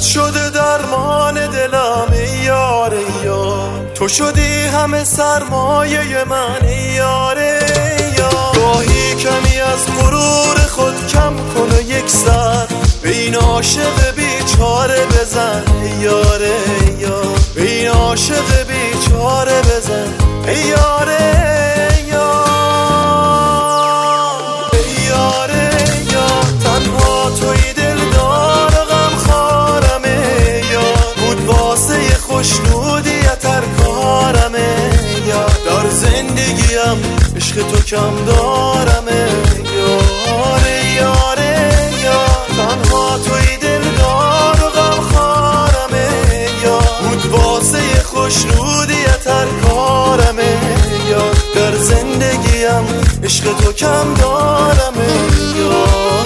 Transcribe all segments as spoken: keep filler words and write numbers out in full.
شده درمان دلم ای یار یار، تو شدی همه سرمایه من ای یار یار. گاهی کمی از غرور خود کم کن و یک سر به این عاشق بیچاره بزن ای یار یار، به این عاشق بیچاره بزن ای یار یار. ای یار یار تنها توی دلدار و غمخوارم ای یار، بود واسه خوشنودیت هر کارم ای یار. در زندگیم عشق تو کم دارم ای یار ای یار یار، تنها توی دلدار و غمخوارم ای یار، بود واسه خوشنودیت هر کارم ای یار. در زندگیم عشق تو کم دارم ای یار.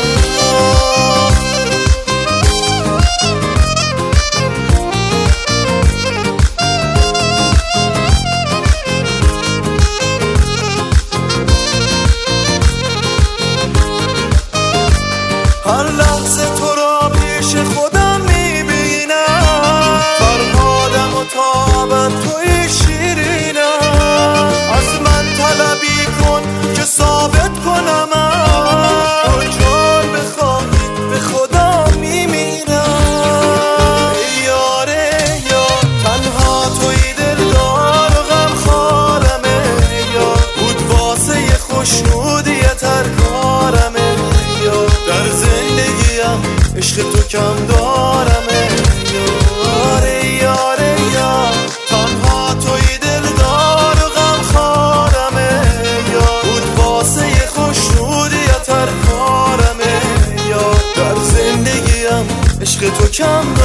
هر لحظه تو را پیش خودم میبینم، فرهادم و تابت توی شیرینم. از من طلبی کن که ثابت کنم تو جان بخواهی به خدا میمیرم ای یار یار، تنها توی دلدار و غمخوارم ای یار، بود واسه خوشنودیت هر کارم ای یار. در زندگیم عشق تو کم دارم ای یار ای یار یار، تنها توی دلدار و غمخوارم ای یار، بود واسه خوشنودیت هر کارم ای یار. در زندگیم عشق تو کم دارم